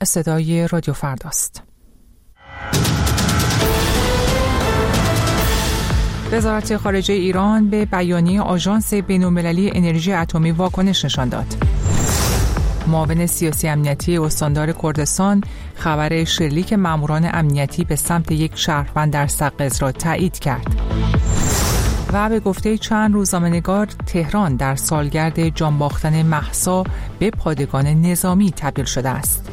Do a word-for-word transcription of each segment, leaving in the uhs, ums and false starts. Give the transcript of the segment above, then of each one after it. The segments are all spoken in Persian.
صدای رادیو فرداست. وزارت خارجه ایران به بیانیه آژانس بین‌المللی انرژی اتمی واکنش نشان داد. معاون سیاسی امنیتی استاندار کردستان خبر شلیک ماموران امنیتی به سمت یک شهروند در سقز را تایید کرد. و به گفته چند روزنامه‌نگار تهران در سالگرد جانباختن مهسا به پادگان نظامی تبدیل شده است.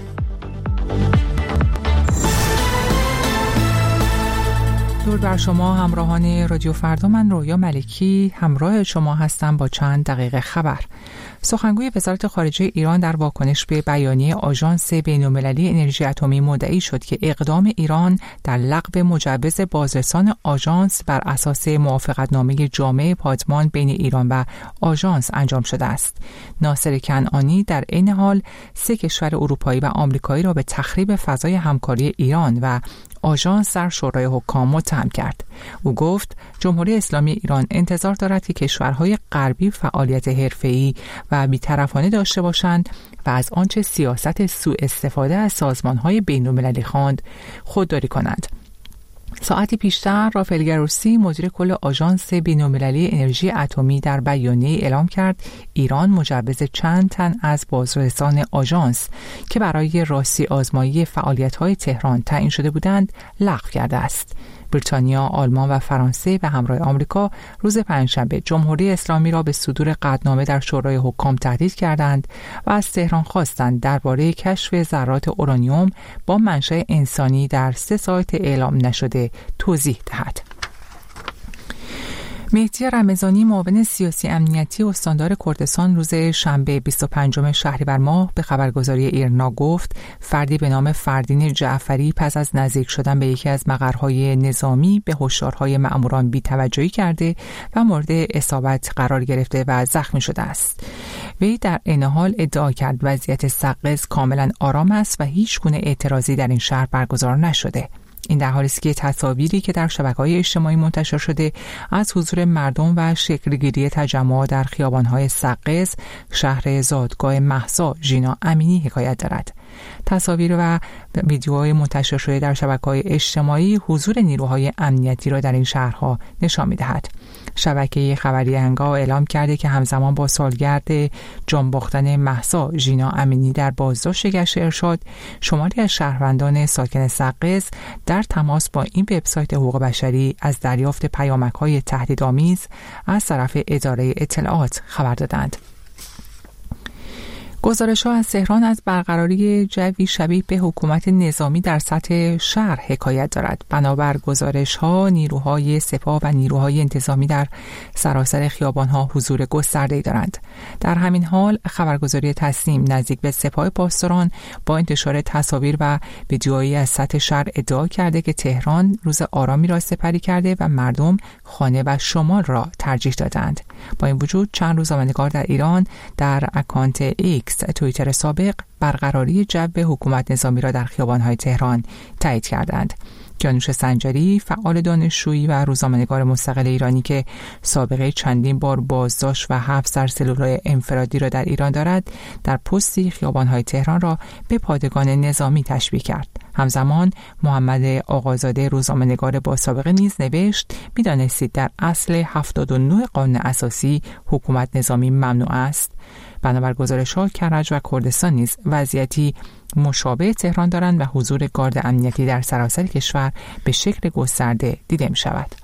درود بر شما همراهان رادیو فردا، من رویا ملکی همراه شما هستم با چند دقیقه خبر. سخنگوی وزارت خارجه ایران در واکنش به بیانیه آژانس بین‌المللی انرژی اتمی مدعی شد که اقدام ایران در لغو مجوز بازرسان آژانس بر اساس موافقتنامه جامع پادمان بین ایران و آژانس انجام شده است. ناصر کنعانی در عین حال سه کشور اروپایی و آمریکایی را به تخریب فضای همکاری ایران و آژانس در شورای حکام متهم کرد. او گفت جمهوری اسلامی ایران انتظار دارد که کشورهای غربی فعالیت حرفه‌ای و بی‌طرفانه داشته باشند و از آنچه سیاست سوء استفاده از سازمان‌های بین‌المللی خواند خودداری کنند. ساعتی پیشتر رافائل گروسی مدیر کل آژانس بین‌المللی انرژی اتمی در بیانیه اعلام کرد ایران مجوز چند تن از بازرسان آژانس که برای راستی آزمایی فعالیت‌های تهران تعیین شده بودند لغو کرده است. بریتانیا، آلمان و فرانسه به همراه آمریکا روز پنجشنبه جمهوری اسلامی را به صدور قطعنامه در شورای حکام تهدید کردند و از تهران خواستند درباره کشف ذرات اورانیوم با منشأ انسانی در سه سایت اعلام نشده توضیح دهد. مهدی رمضانی معاون سیاسی امنیتی استاندار کردستان روز شنبه بیست و پنجم شهریور ماه به خبرگزاری ایرنا گفت فردی به نام فردین جعفری پس از نزدیک شدن به یکی از مقرهای نظامی به هشدارهای مأموران بی‌توجهی کرده و مورد اصابت قرار گرفته و زخمی شده است. وی در این حال ادعا کرد وضعیت سقز کاملا آرام است و هیچ گونه اعتراضی در این شهر برگزار نشده. این در حالی است که تصاویری که در شبکه‌های اجتماعی منتشر شده از حضور مردم و شکل‌گیری تجمع در خیابان‌های سقز شهر زادگاه مهسا ژینا امینی حکایت دارد. تصاویر و ویدیوهای منتشر شده در شبکه‌های اجتماعی حضور نیروهای امنیتی را در این شهرها نشان می‌دهد. شبکه خبری انگا اعلام کرده که همزمان با سالگرد جانباختن مهسا ژینا امینی در بازداشت گشت ارشاد، شماری از شهروندان ساکن سقز در تماس با این وبسایت حقوق بشری از دریافت پیامک‌های تهدیدآمیز از طرف اداره اطلاعات خبر دادند. گزارش‌ها از تهران از برقراری جوی شبیه به حکومت نظامی در سطح شهر حکایت دارد. بنابر گزارش‌ها نیروهای سپاه و نیروهای انتظامی در سراسر خیابان‌ها حضور گسترده‌ای دارند. در همین حال خبرگزاری تسنیم نزدیک به سپاه پاسداران با انتشار تصاویر و ویدیوهایی از سطح شهر ادعا کرده که تهران روز آرامی را سپری کرده و مردم خانه و شمال را ترجیح دادند. با این وجود چند روزنامه‌نگار در ایران در اکانت ایکس توییتر سابق برقراری جو حکومت نظامی را در خیابان‌های تهران تایید کردند. کیانوش سنجری فعال دانشجویی و روزنامه‌نگار مستقل ایرانی که سابقه چندین بار بازداشت و حبس در سلول‌های انفرادی را در ایران دارد، در پستی خیابان‌های تهران را به پادگان نظامی تشبیه کرد. همزمان محمد آقازاده روزنامه‌نگار با سابقه نیز نوشت می‌دانستید در اصل هفتاد و نه قانون اساسی حکومت نظامی ممنوع است. بنابر گزارش‌ها کرج و کردستان نیز وضعیتی مشابه تهران دارند و حضور گارد امنیتی در سراسر کشور به شکل گسترده دیده می‌شود.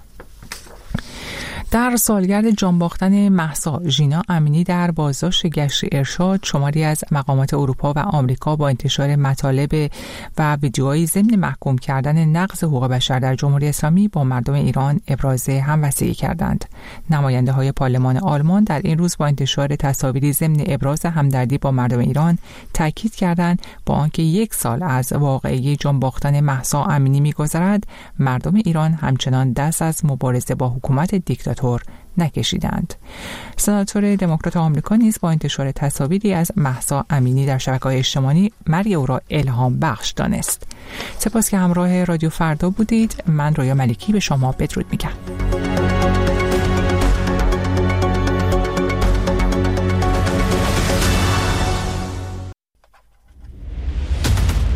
در سالگرد جانباختن مهسا ژینا امینی در بازداشت گشت ارشاد، شماری از مقامات اروپا و آمریکا با انتشار مطالب و ویدیوهای ضمن محکوم کردن نقض حقوق بشر در جمهوری اسلامی با مردم ایران ابراز همبستگی کردند. نماینده‌های پارلمان آلمان در این روز با انتشار تصاویری ضمن ابراز همدردی با مردم ایران تاکید کردند با آنکه یک سال از واقعه جانباختن مهسا امینی می‌گذرد، مردم ایران همچنان دست از مبارزه با حکومت دیکتاتور نکشیدند. سناتور دموکرات آمریکا نیز با انتشار تصاویری از مهسا امینی در شبکه‌های اجتماعی مرگ او را الهام بخش دانست. سپاس که همراه رادیو فردا بودید. من رویا ملکی به شما بدرود میگم.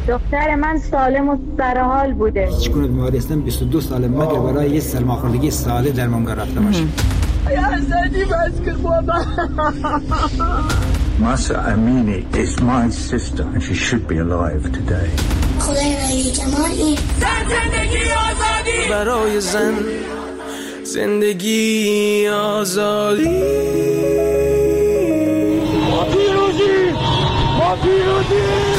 دختر من سالم و سرحال بوده. هیچ گونه بیماری هستم بیست و دو ساله مگر برای یه سرماخوردگی ساله درمانگاه رفته باشم. یا زدی بس که بابا. Masa Amini is my sister and she should be alive today. خدای ولی جمالی زندگی آزادی برای زن زندگی آزادی ما پیروزی ما پیروزی.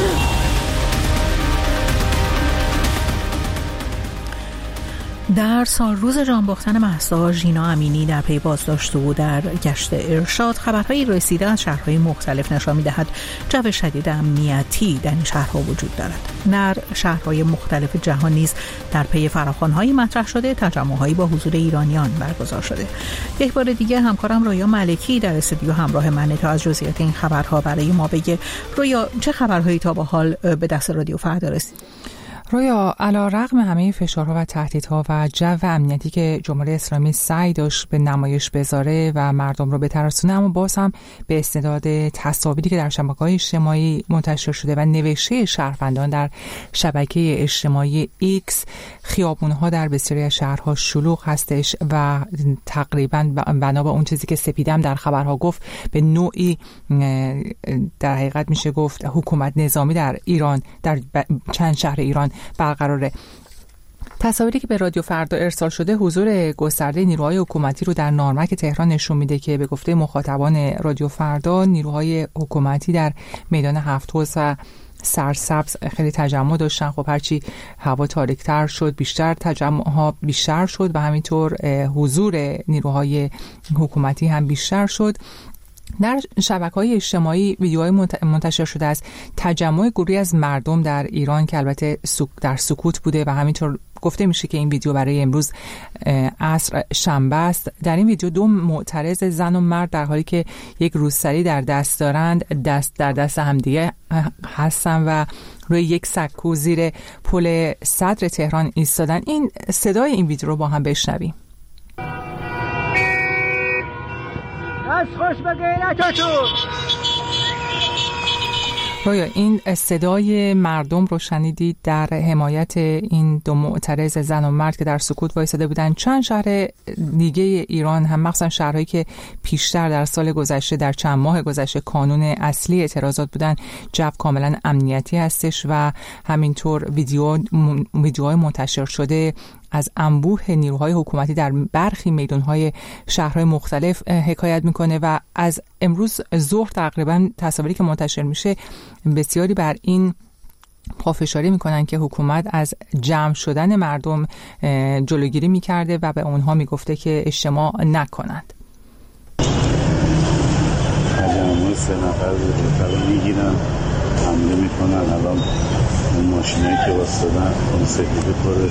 در سال روز جان باختن مهسا، ژینا امینی در پی بازداشت او در گشت ارشاد خبرهایی رسیده از شهرهای مختلف نشان می‌دهد جو شدید امنیتی در این شهرها وجود دارد. در شهرهای مختلف جهان نیز در پی فراخوان‌های مطرح شده تجمع‌هایی با حضور ایرانیان برگزار شده. یک بار دیگه همکارم رویا ملکی در استودیو همراه منه تا از جزئیات این خبرها برای ما بگه. رویا، چه خبرهایی تا به حال به دست رادیو فردا رسید؟ رویا، علی‌رغم همه فشارها و تهدیدها و جو امنیتی که جمهوری اسلامی سعی داشت به نمایش بذاره و مردم رو بترسونه، اما باز هم به استعداد تصاویری که در شبکه‌های اجتماعی منتشر شده و نوشته شهروندان در شبکه اجتماعی ایکس، خیابون‌ها در بسیاری از شهرها شلوغ هستش و تقریباً بنا به اون چیزی که سپیدم در خبرها گفت به نوعی در حقیقت میشه گفت حکومت نظامی در ایران در چند شهر ایران برقراره. تصاویری که به رادیو فردا ارسال شده حضور گسترده نیروهای حکومتی رو در نارمک تهران نشون میده که به گفته مخاطبان رادیو فردا نیروهای حکومتی در میدان هفت حوض و سرسبز خیلی تجمع داشتن. خب هرچی هوا تاریک‌تر شد بیشتر تجمع‌ها بیشتر شد و همینطور حضور نیروهای حکومتی هم بیشتر شد. در شبکه‌های اجتماعی ویدیوهای منتشر شده از تجمع گروهی از مردم در ایران که البته در سکوت بوده و همینطور گفته میشه که این ویدیو برای امروز عصر شنبه است. در این ویدیو دو معترض زن و مرد در حالی که یک روسری در دست دارند دست در دست همدیگه هستن و روی یک سکو زیر پل صدر تهران ایستادن. این صدای این ویدیو رو با هم بشنویم. از خوش به غیرتتون. رویا، این صدای مردم رو شنیدید در حمایت این دو معترض زن و مرد که در سکوت وایساده بودن. چند شهر دیگه ایران هم مخصوصا شهرهایی که پیشتر در سال گذشته در چند ماه گذشته کانون اصلی اعتراضات بودن جو کاملا امنیتی هستش و همینطور ویدیو ویدیوهای منتشر شده از انبوه نیروهای حکومتی در برخی میدان‌های شهرهای مختلف حکایت میکنه و از امروز ظهر تقریبا تصاویری که منتشر میشه بسیاری بر این پافشاری میکنن که حکومت از جمع شدن مردم جلوگیری میکرده و به اونها میگفته که اجتماع نکنند. تجمع سه نفر رو میگیرن حمله میکنن. الان اون ماشینایی که واسدن اون سفیده پره.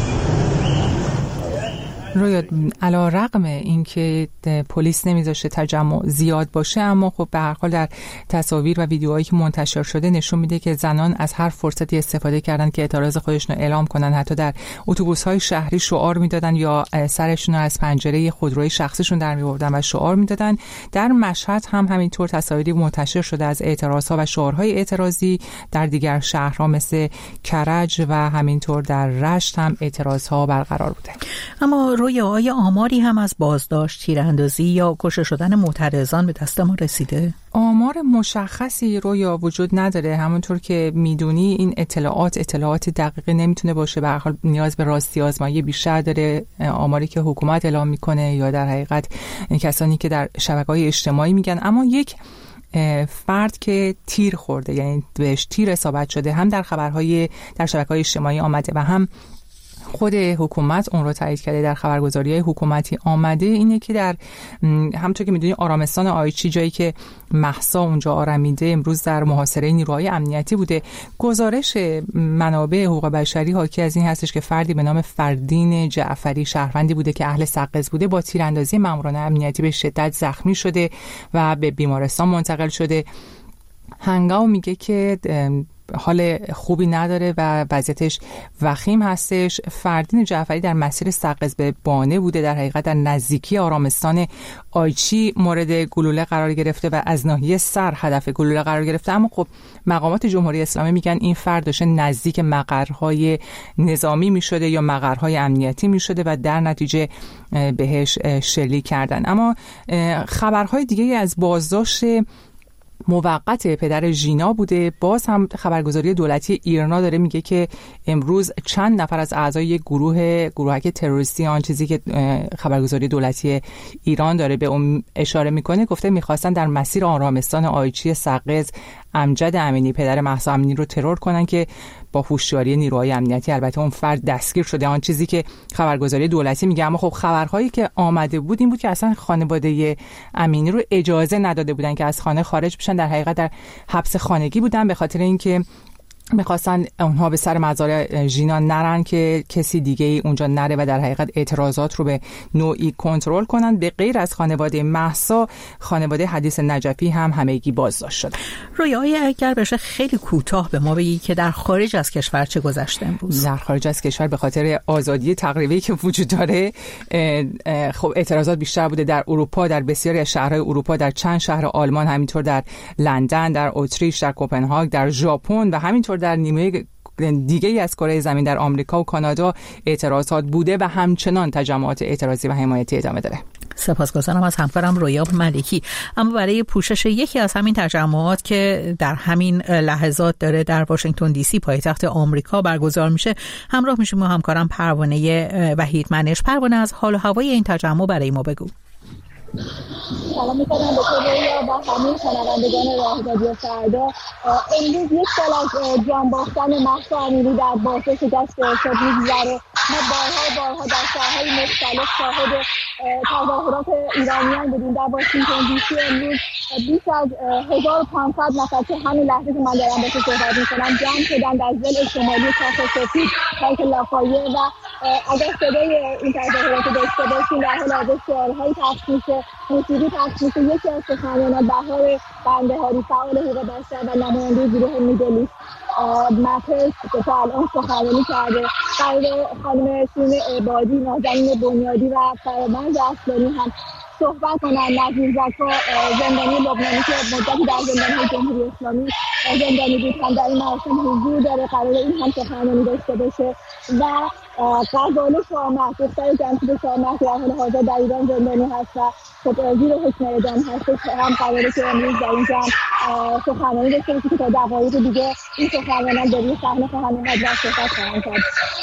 رویا، علی‌رغم اینکه پلیس نمیذاشه تجمع زیاد باشه، اما خب به هر حال در تصاویر و ویدیوهایی که منتشر شده نشون میده که زنان از هر فرصتی استفاده کردن که اعتراض خودشون رو اعلام کنن. حتی در اتوبوس‌های شهری شعار میدادن یا سرشون رو از پنجره خودروی شخصیشون در می‌آوردن و شعار میدادن. در مشهد هم همینطور تصاویری منتشر شده از اعتراض‌ها و شعارهای اعتراضی. در دیگر شهرها مثل کرج و همینطور در رشت هم اعتراض‌ها برقرار بوده. اما رویا، آیا آماری هم از بازداشت، تیراندازی یا کشته شدن معترضان به دست ما رسیده؟ آمار مشخصی رویا وجود نداره. همونطور که میدونی این اطلاعات اطلاعات دقیقی نمیتونه باشه، به هر حال نیاز به راستی آزمایی بیشتر داره. آماری که حکومت اعلام میکنه یا در حقیقت کسانی که در شبکه‌های اجتماعی میگن. اما یک فرد که تیر خورده، یعنی بهش تیر اصابت شده، هم در خبرهای در شبکه‌های اجتماعی آمده و هم خود حکومت اون رو تایید کرده، در خبرگزاری‌های حکومتی آمده، اینه که در همونطور که میدونی آرامستان آیچی، جایی که مهسا اونجا آرمیده، امروز در محاصره نیروهای امنیتی بوده. گزارش منابع حقوق بشری حاکی از این هستش که فردی به نام فردین جعفری، شهروندی بوده که اهل سقز بوده، با تیراندازی ماموران امنیتی به شدت زخمی شده و به بیمارستان منتقل شده. هنگام میگه که حال خوبی نداره و وضعیتش وخیم هستش. فردین جعفری در مسیر سقز به بانه بوده، در حقیقت در نزدیکی آرامستان آیچی مورد گلوله قرار گرفته و از ناحیه سر هدف گلوله قرار گرفته. اما خب مقامات جمهوری اسلامی میگن این فرد داشته نزدیک مقرهای نظامی میشده یا مقرهای امنیتی میشده و در نتیجه بهش شلیک کردن. اما خبرهای دیگه از بازداشت موقت پدر ژینا بوده. باز هم خبرگزاری دولتی ایرنا داره میگه که امروز چند نفر از اعضای یک گروه گروهک تروریستی، آن چیزی که خبرگزاری دولتی ایران داره به اون اشاره میکنه، گفته میخواستن در مسیر آرامستان آیچی سقز امجد امینی پدر مهسا امینی رو ترور کنن که با هوشیاری نیروهای امنیتی البته اون فرد دستگیر شده، آن چیزی که خبرگزاری دولتی میگه. اما خب خبرهایی که آمده بود این بود که اصلا خانواده امینی رو اجازه نداده بودن که از خانه خارج بشن، در حقیقت در حبس خانگی بودن به خاطر اینکه میخواستن اونها به سر مزار ژینا نرن که کسی دیگه ای اونجا نره و در حقیقت اعتراضات رو به نوعی کنترل کنن. به غیر از خانواده مهسا، خانواده حدیث نجفی هم همگی بازداشت شدن. رویای اگر بشه خیلی کوتاه به ما بگی که در خارج از کشور چه گذشته امروز؟ در خارج از کشور به خاطر آزادی تقریبی که وجود داره خب اعتراضات بیشتر بوده در اروپا، در بسیاری از شهرهای اروپا، در چند شهر آلمان، همینطور در لندن، در اتریش، در کوپنهاگ، در ژاپن و همینطور در نیمه دیگه ای از کره زمین در آمریکا و کانادا اعتراضات بوده و همچنان تجمعات اعتراضی و حمایتی ادامه داره. سپاسگزارم از همکارم رویاب ملکی. اما برای پوشش یکی از همین تجمعات که در همین لحظات داره در واشنگتن دی سی پایتخت آمریکا برگزار میشه، همراه میشیم با همکارم پروانه وحید منش. پروانه، از حال و هوای این تجمع برای ما بگو. سلام میکنم به تو رویا و همین شنوندگان راهرادیو فردا. امروز یک سال از جان باختن مهسا امینی در بازداشت شکست ارشاد می‌گذره. ما بارها بارها در شهرهای مختلف شاهد تظاهرات ایرانیان بودیم. در واشنگتن دی سی امروز بیش از هزار و پانصد نفر که همین لحظه که من دارم با تو صحبت میکنم جمع شدن در ضلع شمالی کاخ سفید پارک لافایه و اگر صدای این تظاهرات داشته باشیم در حال حاضر شعارهایی پخش میشه، موسیقی پخش میشه. یکی از سخنرانان بهار بندهاری فعال حقوق بشر و نماینده گروه میدلیست مپس که تا الان سخنرانی کرده. قرار خانم شیرین عبادی، نازنین بنیادی و فرامرز اصلانی هم صحبت کنن. نظیر زکا زندانی لبنانی که مدتی در زندان‌های جمهوری اسلامی زندانی بود هم در این مراسم حضور داره، قرار این هم سخنرانی داشته باشه. و غزاله شامخ، دختر جمشید شامخ در حال حاضر در ایران زندانی هست و خب زیر حکم اعدام هست، هم قراره که امروز در اینجا سخنرانی داشته باشه که تا دقایق دیگه این سخنرانان در روی صحنه خواهند اومد و صحبت خواهند کرد.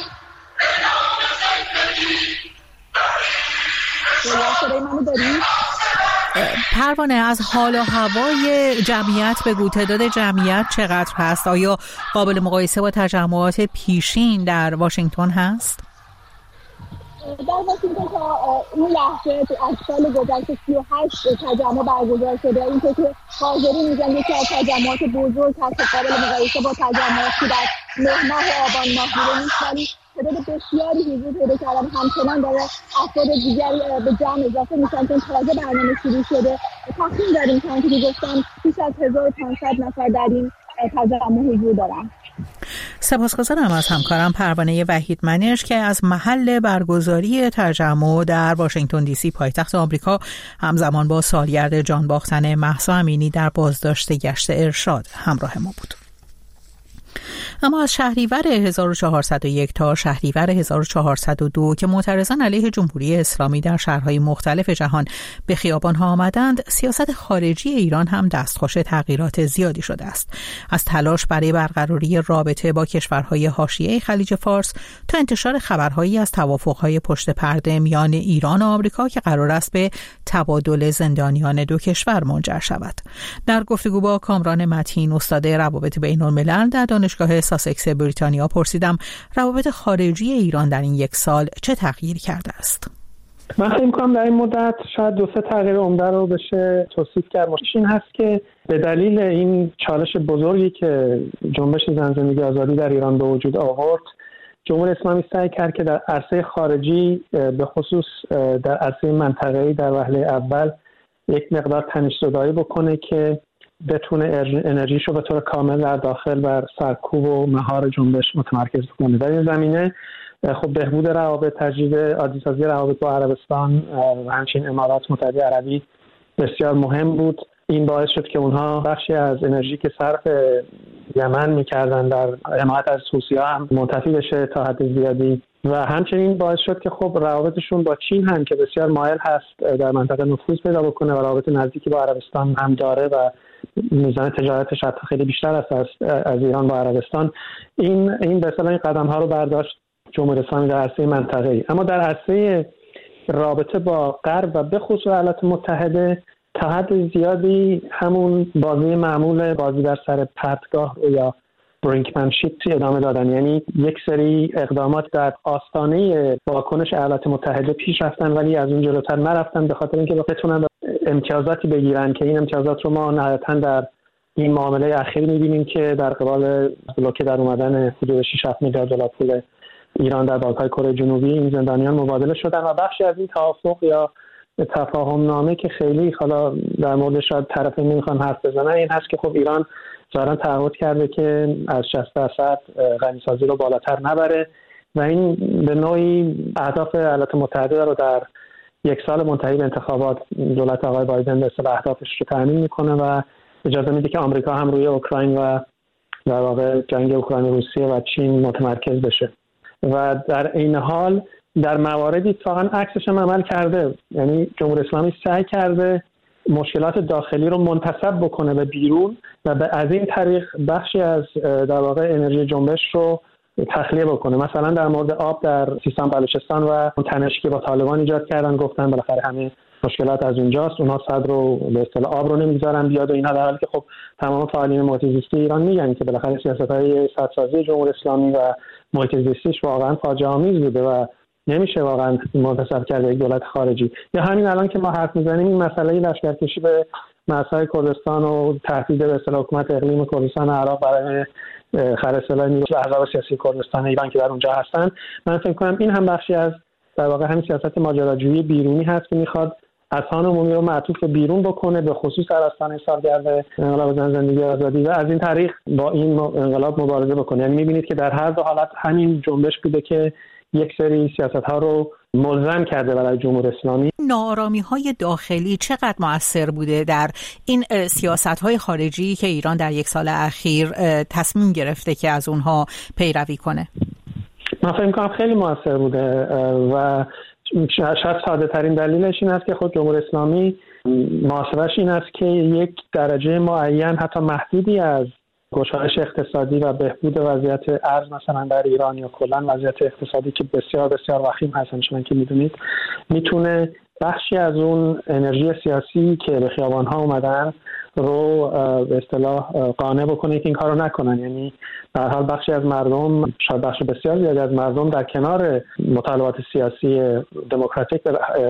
صدای منو داری؟ پروانه، از حال و هوای جمعیت بگو. تعداد جمعیت چقدر هست؟ آیا قابل مقایسه با تجمعات پیشین در واشنگتن هست؟ در واشنگتن تا این لحظه از سال گذشته سی و هشت تجمع برگزار شده. این که حاضرین میگن یکی از تجمعات بزرگ هست، قابل مقایسه با تجمعاتی در مه ماه آبان ماه بوده نیست، ولی تعداد بسیاری حضور پیدا کردن. همچنان داره افراد دیگری به جمع اضافه میشن چون تازه برنامه شروع شده. تخمین داریم که گفتم بیش از هزار و پانصد نفر در این تجمع حضور دارن. سپاسگزارم از همکارم پروانه وحید منش که از محل برگزاری تجمع در واشنگتن دی سی پایتخت آمریکا همزمان با سالگرد جان باختن مهسا امینی در بازداشت گشت ارشاد همراه ما بود. اما از شهریور هزار و چهارصد و یک تا شهریور هزار و چهارصد و دو که معترضان علیه جمهوری اسلامی در شهرهای مختلف جهان به خیابان‌ها آمدند، سیاست خارجی ایران هم دستخوش تغییرات زیادی شده است. از تلاش برای برقراری رابطه با کشورهای حاشیه خلیج فارس تا انتشار خبرهایی از توافق‌های پشت پرده میان ایران و آمریکا که قرار است به تبادل زندانیان دو کشور منجر شود. در گفتگو با کامران متین، استاد روابط بین‌الملل در دانشگاه ساسکس بریتانیا، پرسیدم روابط خارجی ایران در این یک سال چه تغییر کرده است. من فکر می‌کنم در این مدت شاید دو سه تغییر عمده رو بشه توصیف کرد. این هست که به دلیل این چالش بزرگی که جنبش زن زندگی آزادی در ایران به وجود آورد، جمهوری اسلامی سعی کرد که در عرصه خارجی به خصوص در عرصه منطقه‌ای در وهله اول یک مقدار تنش‌زدایی بکنه که بتونه انرژیشو به طور کامل در داخل بر سرکوب و مهار جنبش متمرکز کنه. در این زمینه خب بهبود روابط، تجدید عادی‌سازی روابط با عربستان و همچنین امارات متحده عربی بسیار مهم بود. این باعث شد که اونها بخشی از انرژی که صرف یمن می‌کردن در حمایت از حوثی‌ها هم منتفی بشه تا حد زیادی و همچنین باعث شد که خب روابطشون با چین هم که بسیار مایل هست در منطقه نفوذ پیدا بکنه و روابط نزدیکی با عربستان هم داره و میزان تجارتش حتی خیلی بیشتر است از, از ایران با عربستان، این این به اصطلاح این قدم‌ها رو برداشت جمهوری اسلامی در عرصه منطقه‌ای. اما در عرصه رابطه با غرب و به خصوص ایالات متحده تا حد زیادی همون بازی معمول بازی در سر پرتگاه یا برینکمنشیپ ادامه دادن، یعنی یک سری اقدامات در آستانه واکنش ایالات متحده پیش رفتن ولی از اون جلوتر نرفتن به خاطر اینکه بتونن امتیازاتی بگیرن که این امتیازات رو ما نهایتاً در این معامله اخیر می‌بینیم که در قبال بلوکه در اومدن حدود شش هفت میلیارد دلار پول ایران در بانک‌های کره جنوبی این زندانیان مبادله شدن و بخشی از این توافق یا تفاهم نامه که خیلی حالا در موردش شاید طرفین نمیخوان حرف بزنن این هست که خب ایران ظاهراً تعهد کرده که از شصت درصد غنیسازی رو بالاتر نبره و این به نوعی اهداف ایالات متحده رو در یک سال منتهی به انتخابات دولت آقای بایدن به اصطلاح اهدافش رو تامین میکنه و اجازه میده که آمریکا هم روی اوکراین و در واقع جنگ اوکراین روسیه و چین متمرکز بشه و در این حال در مواردی اتفاقاً عکسش هم عمل کرده، یعنی جمهوری اسلامی سعی کرده مشکلات داخلی رو منتسب بکنه به بیرون و به از این طریق بخشی از در واقع انرژی جنبش رو تخلیه بکنه. مثلا در مورد آب در سیستان بلوچستان و اون تنشی که با طالبان ایجاد کردن گفتن بالاخره همه مشکلات از اونجاست، اونها صد رو به اصطلاح آب رو نمیذارن بیاد و اینا، در حالی که خب تمام فعالین محیط زیستی ایران میگن که بالاخره سیاست‌های سدسازی جمهوری اسلامی و محیط زیستیش واقعا فاجعه آمیز بوده و نمیشه واقعا منتسب کرده یک دولت خارجی. یا همین الان که ما حرف میزنیم این مسئله لشکرکشی به مرزهای کردستان و تهدید به اصطلاح حکومت اقلیم کردستان عراق برای خرج سلاح نیروی احزاب سیاسی کردستان ایران که در اونجا هستن، من فکر کنم این هم بخشی از در واقع همین سیاست ماجراجویی بیرونی هست که میخواد اذهان عمومی رو معطوف به بیرون بکنه، به خصوص در آستانه سالگرد انقلاب زن زندگی آزادی و از این طریق با این انقلاب مبارزه بکنه. یعنی میبینید که در هر دو حالت همین جنبش بوده که یک سری سیاست‌ها رو ملزم کرده برای جمهوری اسلامی. ناآرامی‌های داخلی چقدر مؤثر بوده در این سیاست‌های خارجی که ایران در یک سال اخیر تصمیم گرفته که از اونها پیروی کنه؟ من فکر می‌کنم خیلی مؤثر بوده و شاید ساده ترین دلیلش این است که خود جمهوری اسلامی محاسبه‌اش این است که یک درجه معین حتی محدودی از گشایش اقتصادی و بهبود وضعیت ارز مثلا در ایران یا کلا وضعیت اقتصادی که بسیار بسیار وخیم هستن شما که میدونید میتونه بخشی از اون انرژی سیاسی که به خیابان‌ها اومدن رو به اصطلاح قانع بکنه که این کارو نکنن. یعنی در حال بخشی از مردم، شاید بخش بسیار زیادی از مردم در کنار مطالبات سیاسی دموکراتیک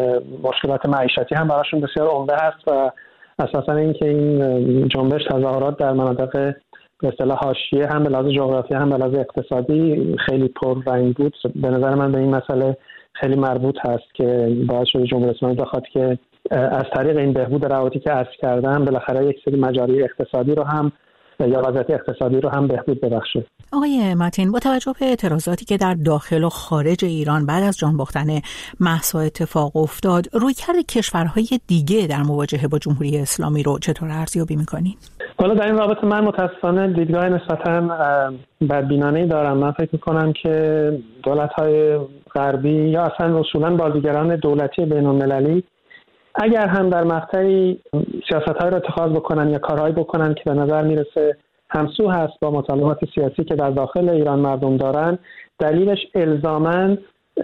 مشکلات معیشتی هم براشون بسیار عمده هست و اساساً اینکه این جنبش تظاهرات در مناطق به اصطلاح حاشیه هم به لحاظ جغرافی هم به لحاظ اقتصادی خیلی پررنگ بود. به نظر من به این مسئله خیلی مربوط هست که باعث شده جمهوری اسلامی بخواد که از طریق این بهبود روابطی که عرض کردم بالاخره یک سری مجاری اقتصادی رو هم یا وضعیت اقتصادی رو هم بهبود ببخشه. آقای متین، با توجه به اعتراضاتی که در داخل و خارج ایران بعد از جان باختن مهسا اتفاق افتاد، رویکرد کشورهای دیگه در مواجهه با جمهوری اسلامی رو چطور ارزیابی می‌کنید؟ حالا در این رابطه من متاسفانه دیدگاه نسبتاً بدبینانه‌ای دارم. من فکر می‌کنم که دولت‌های غربی یا اصلا اصولاً بازیگران دولتی بین‌المللی اگر هم در مقطعی سیاست‌های رو اتخاذ بکنن یا کارهایی بکنن که به نظر میرسه همسو هست با مطالبات سیاسی که در داخل ایران مردم دارن، دلیلش الزاماً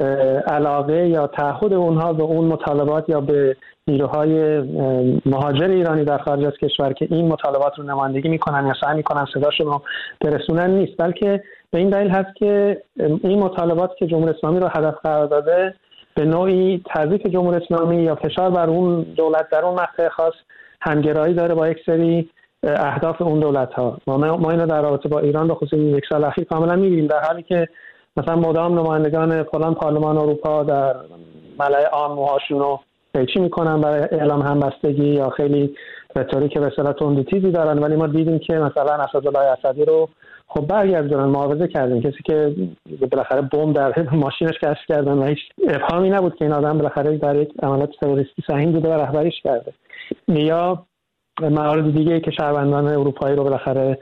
علاقه یا تعهد اونها به اون مطالبات یا به نیروهای مهاجر ایرانی در خارج از کشور که این مطالبات رو نمایندگی میکنن یا سعی میکنن صداشون رو برسونن نیست، بلکه به این دلیل هست که این مطالبات که جمهوری اسلامی رو هدف قرار داده به نوعی تضعیف جمهوری اسلامی یا فشار بر اون دولت در اون مقطع خاص همگرایی داره با یک سری اهداف اون دولت‌ها. ما ما اینو در رابطه با ایران به خصوص یک سال اخیر کاملا می‌بینیم، در حالی که مثلا مدام نمایندگان فلان پارلمان اروپا در ملأ عام موهاشون رو قیچی میکنن برای اعلام همبستگی یا خیلی رتوریک که به اصطلاح تند و تیزی دارن، ولی ما دیدیم که مثلا اسدالله اسدی رو خب برگردونن محافظه کردن، کسی که بالاخره بمب در ماشینش کشف کردن و هیچ ابهامی نبود که این آدم بالاخره در یک عملیات تروریستی سهیم بوده و رهبریش کرده. یا موارد دیگه که شهروندان اروپایی رو بالاخره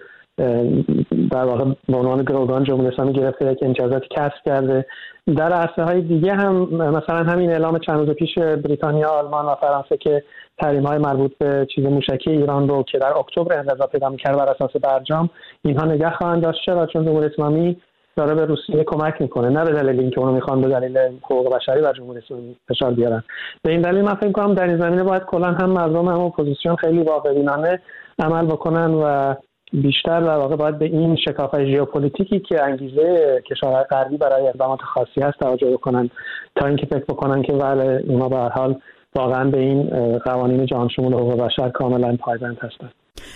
در واقع به عنوان گروگان جمهوری اسلامی گرفته که امتیازاتی کسب کرده. در عرصه‌های دیگه هم مثلا همین اعلام چند روز پیش بریتانیا، آلمان و فرانسه که تحریم‌های مربوط به چیز موشکی ایران رو که در اکتبر انقضا پیدا می‌کرد بر اساس برجام اینها نگه خواهند داشت. چرا؟ چون جمهوری اسلامی داره به روسیه کمک میکنه، نه به دلیل اینکه اونو میخوان به دلیل حقوق بشری بر جمهوری اسلامی فشار بیارن. به این دلیل من فکر می‌کنم در این زمینه باید کلا هم مردم هم اپوزیسیون خیلی واقع‌بینانه عمل بکنن و بیشتر در واقع باید به این شکاف‌های ژئوپلیتیکی که انگیزه کشورهای غربی برای اقدامات خاصی هست توجه بکنن، تا اینکه فکر بکنن که بله اونا به هر حال واقعا به این قوانین جهان شمول حقوق بشر کاملا پایبند هستند.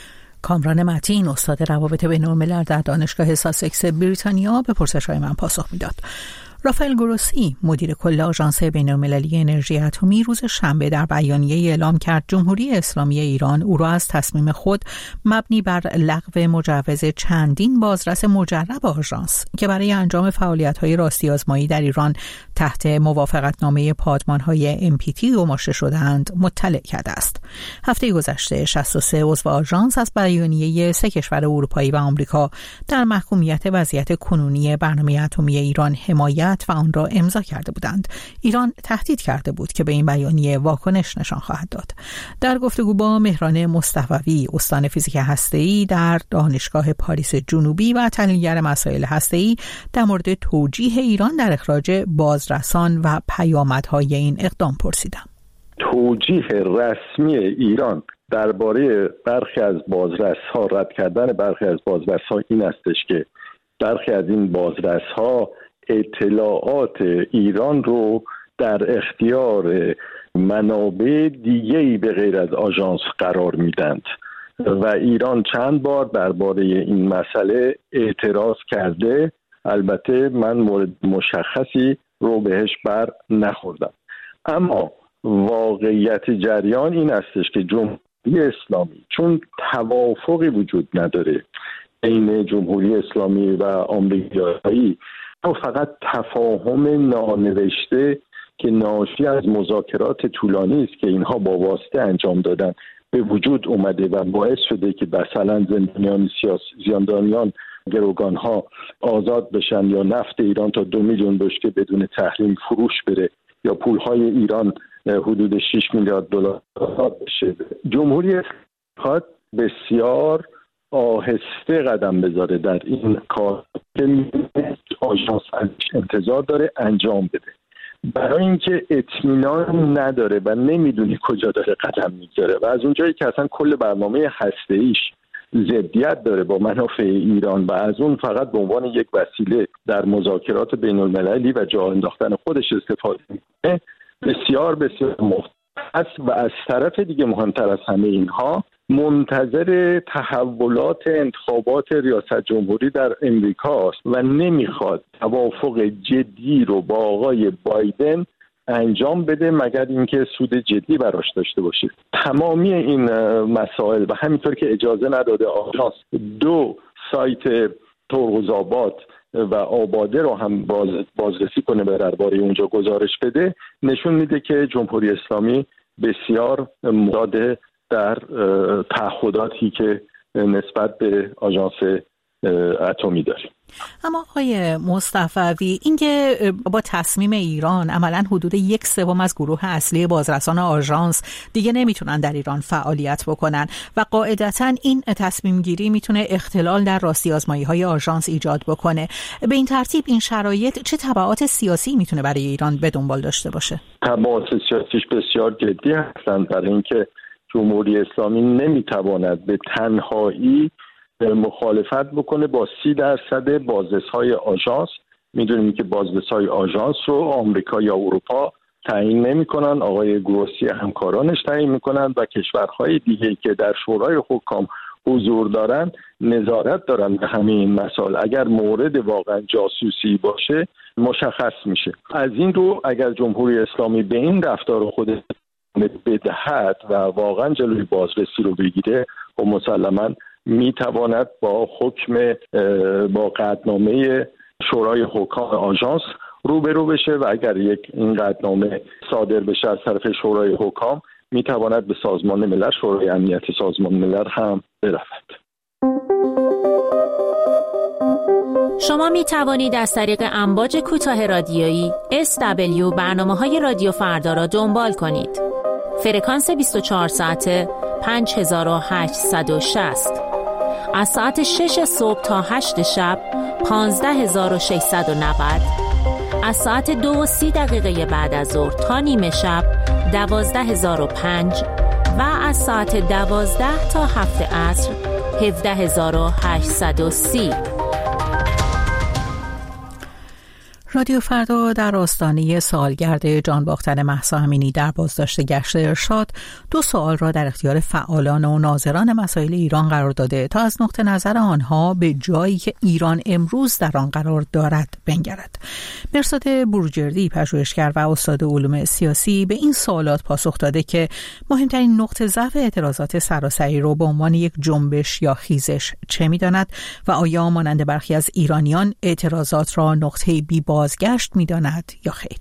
کامران متین، استاد روابط بین‌الملل در دانشگاه ساسکس بریتانیا، به پرسش‌های من پاسخ میداد. رافائل گروسی، مدیر کل آژانس بین‌المللی انرژی اتمی، روز شنبه در بیانیه‌ای اعلام کرد جمهوری اسلامی ایران او را از تصمیم خود مبنی بر لغو مجوز چندین بازرس مجرب آژانس که برای انجام فعالیت‌های راستی آزمایی در ایران تحت موافقتنامه پادمان‌های ام پی تی گماشته شده‌اند مطلع کرده است. هفته گذشته شصت و سه عضو آژانس از بیانیه سه کشور اروپایی و آمریکا در محکومیت وضعیت کنونی برنامه اتمی ایران حمایت و آن را امضا کرده بودند. ایران تهدید کرده بود که به این بیانیه واکنش نشان خواهد داد. در گفتگو با مهران مصطفوی، استاد فیزیک هسته‌ای در دانشگاه پاریس جنوبی و تحلیلگر مسائل هسته‌ای، در مورد توجیه ایران در اخراج بازرسان و پیامدهای این اقدام پرسیدم. توجیه رسمی ایران درباره برخی از بازرس‌ها، رد کردن برخی از بازرس‌ها این استش که برخی از این بازرس‌ها اطلاعات ایران رو در اختیار منابع دیگه‌ای به غیر از آژانس قرار میدند و ایران چند بار درباره این مسئله اعتراض کرده. البته من مورد مشخصی رو بهش بر نخوردم، اما واقعیت جریان این استش که جمهوری اسلامی چون توافقی وجود نداره بین جمهوری اسلامی و آمریکایی، فقط تفاهم نانوشته که ناشی از مذاکرات طولانی است که اینها با واسطه انجام دادن به وجود اومده و باعث شده که مثلا زندانیان سیاسی، زندانیان گروگان ها آزاد بشن یا نفت ایران تا دو میلیون بشکه بدون تحریم فروش بره یا پولهای ایران حدود شش میلیارد دلار بشه. جمهوری اسلامی بسیار آهسته قدم بذاره در این کار که آژانس انتظار داره انجام بده، برای اینکه اطمینان نداره و نمیدونی کجا داره قدم میذاره و از اونجایی که اصلا کل برنامه هسته‌ایش ضدیت داره با منافع ایران و از اون فقط به عنوان یک وسیله در مذاکرات بین المللی و جا انداختن خودش استفاده میکنه، بسیار بسیار مفت است. و از طرف دیگه مهمتر از همه اینها منتظر تحولات انتخابات ریاست جمهوری در امریکا است و نمیخواد توافق جدی رو با آقای بایدن انجام بده مگر اینکه سود جدی براش داشته باشه. تمامی این مسائل و همینطور که اجازه نداده آژانس دو سایت ترغزآباد و آباده رو هم باز بازرسی کنه و درباره اونجا گزارش بده، نشون میده که جمهوری اسلامی بسیار مداد در تعهداتی که نسبت به آژانس اتمی داریم. اما آقای مصطفوی، اینکه با تصمیم ایران عملاً حدود یک سوم از گروه اصلی بازرسان آژانس دیگه نمیتونن در ایران فعالیت بکنن و قاعدتاً این تصمیم گیری میتونه اختلال در راستی آزمایی های آژانس ایجاد بکنه، به این ترتیب این شرایط چه تبعات سیاسی میتونه برای ایران به دنبال داشته باشه؟ تبعات سیاسیش بسیار جدی هستند، برای اینکه جمهوری اسلامی نمیتواند به تنهایی مخالفت بکنه با سی درصد بازرس‌های آژانس. میدونیم که بازرس‌های آژانس رو آمریکا یا اروپا تعیین نمی‌کنن، آقای گروسی همکارانش تعیین می‌کنن و کشورهای دیگه‌ای که در شورای حکام حضور دارن نظارت دارن به همه این مسائل. اگر مورد واقعا جاسوسی باشه مشخص میشه. از این رو اگر جمهوری اسلامی به این رفتار خود بدهد و واقعا جلوی بازرسی رو بگیره و مسلما میتواند با حکم با قطعنامه شورای حکام آژانس روبرو بشه و اگر یک این قطعنامه صادر بشه از طرف شورای حکام میتواند به سازمان ملل، شورای امنیت سازمان ملل هم برود. شما می توانید از طریق امواج کوتاه رادیویی اس دبلیو برنامه‌های رادیو فردا را دنبال کنید. فرکانس بیست و چهار ساعته پنج هزار و هشتصد و شصت، از ساعت شش صبح تا هشت شب پانزده هزار و ششصد و نود، از ساعت دو و سی دقیقه بعد از ظهر تا نیمه شب دوازده هزار و پنج و از ساعت دوازده تا هفت عصر هفده هزار و هشتصد و سی. رادیو فردا در آستانه سالگرد جان باختن مهسا امینی در بازداشت گشت ارشاد دو سوال را در اختیار فعالان و ناظران مسائل ایران قرار داده تا از نقطه نظر آنها به جایی که ایران امروز در آن قرار دارد بنگرد. مرصاد بروجردی، پژوهشگر و استاد علوم سیاسی، به این سوالات پاسخ داده که مهمترین نقطه ضعف اعتراضات سراسری را به عنوان یک جنبش یا خیزش چه می‌داند و آیا مانند برخی از ایرانیان اعتراضات را نقطه بی بازگشت می‌داند یا خیر.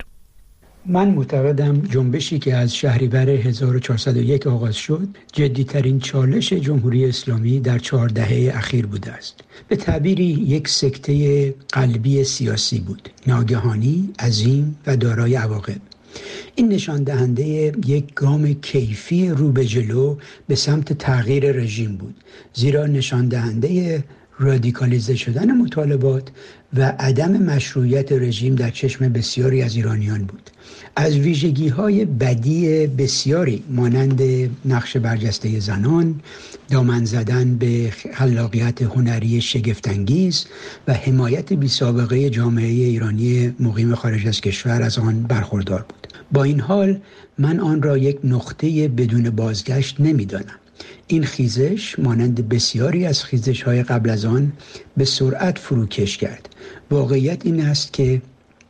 من معتقدم جنبشی که از شهریور هزار و چهارصد و یک آغاز شد جدی‌ترین چالش جمهوری اسلامی در چهار دهه اخیر بوده است. به تعبیری یک سکته قلبی سیاسی بود، ناگهانی، عظیم و دارای عواقب. این نشان دهنده یک گام کیفی رو به جلو به سمت تغییر رژیم بود، زیرا نشان دهنده رادیکالیزه شدن مطالبات و عدم مشروعیت رژیم در چشم بسیاری از ایرانیان بود. از ویژگی‌های بدی بسیاری مانند نقش برجسته زنان، دامن زدن به خلاقیت هنری شگفت‌انگیز و حمایت بی‌سابقه جامعه ایرانی مقیم خارج از کشور از آن برخوردار بود. با این حال من آن را یک نقطه بدون بازگشت نمی‌دانم. این خیزش مانند بسیاری از خیزش‌های قبل از آن به سرعت فروکش کرد. واقعیت این است که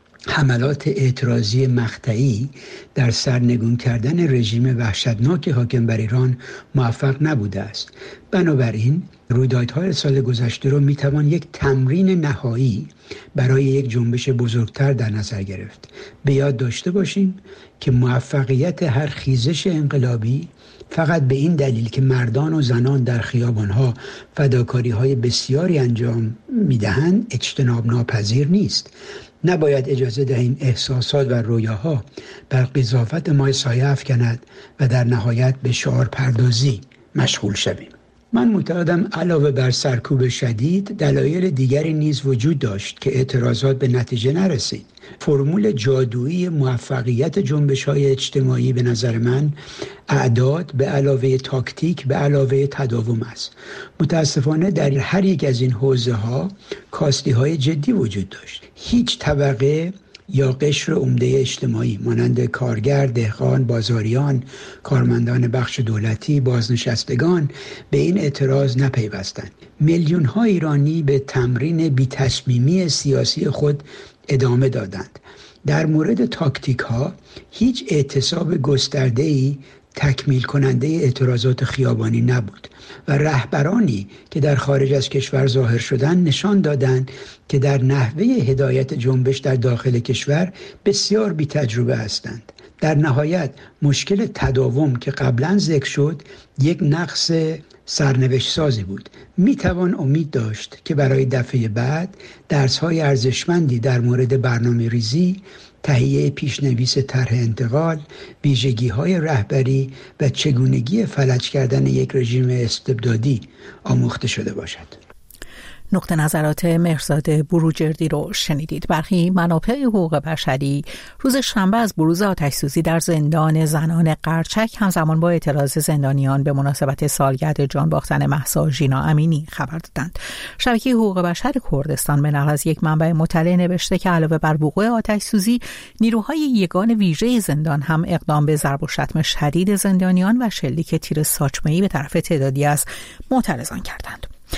حملات اعتراضی مقطعی در سرنگون کردن رژیم وحشتناک حاکم بر ایران موفق نبوده است. بنابراین رویدادهای سال گذشته را میتوان یک تمرین نهایی برای یک جنبش بزرگتر در نظر گرفت. به یاد داشته باشیم که موفقیت هر خیزش انقلابی فقط به این دلیل که مردان و زنان در خیابانها فداکاری‌های بسیاری انجام می‌دهند اجتناب ناپذیر نیست. نباید اجازه دهیم احساسات و رویاها بر قضاوت ما سایه افکند و در نهایت به شعار پردازی مشغول شویم. من معتقدم علاوه بر سرکوب شدید دلایل دیگری نیز وجود داشت که اعتراضات به نتیجه نرسید. فرمول جادویی موفقیت جنبش‌های اجتماعی به نظر من اعداد به علاوه تاکتیک به علاوه تداوم است. متاسفانه در هر یک از این حوزه‌ها کاستی‌های جدی وجود داشت. هیچ طبقه یا قشر عمده اجتماعی مانند کارگر، دهقان، بازاریان، کارمندان بخش دولتی، بازنشستگان به این اعتراض نپیوستند. میلیون ها ایرانی به تمرین بی‌تصمیمی سیاسی خود ادامه دادند. در مورد تاکتیک ها هیچ اعتصاب گسترده‌ای تکمیل کننده اعتراضات خیابانی نبود و رهبرانی که در خارج از کشور ظاهر شدند نشان دادند که در نحوه هدایت جنبش در داخل کشور بسیار بی تجربه هستند. در نهایت مشکل تداوم که قبلا ذکر شد یک نقص سرنوشت سازی بود. می توان امید داشت که برای دفعه بعد درس‌های ارزشمندی در مورد برنامه ریزی، تهیه پیشنویس طرح انتقال، ویژگی‌های رهبری و چگونگی فلج کردن یک رژیم استبدادی آموخته شده باشد. نقطه نظرات مرصاد بروجردی رو شنیدید. برخی منابع حقوق بشری روز شنبه از بروز آتش‌سوزی در زندان زنان قرچک همزمان با اعتراض زندانیان به مناسبت سالگرد جان باختن مهسا ژینا امینی خبر دادند. شبکه حقوق بشر کردستان به نقل از یک منبع مطلع نوشته که علاوه بر وقوع آتش‌سوزی، نیروهای یگان ویژه زندان هم اقدام به ضرب و شتم شدید زندانیان و شلیک تیر ساچمه‌ای به طرف تعدادی از معترضان کردند.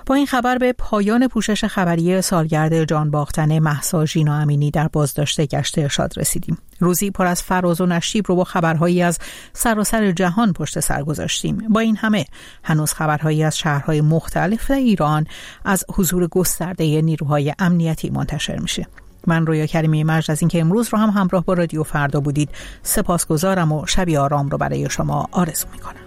با این خبر به پایان پوشش خبری سالگرد جانباختن مهسا ژینا امینی در بازداشت گشت ارشاد رسیدیم. روزی پر از فراز و نشیب رو با خبرهایی از سراسر جهان پشت سر گذاشتیم. با این همه هنوز خبرهایی از شهرهای مختلف ایران از حضور گسترده نیروهای امنیتی منتشر میشه. من رویا کریمی مجد از اینکه امروز رو هم همراه با رادیو فردا بودید سپاسگزارم و شبی آرام رو برای شما آرزو میکنم.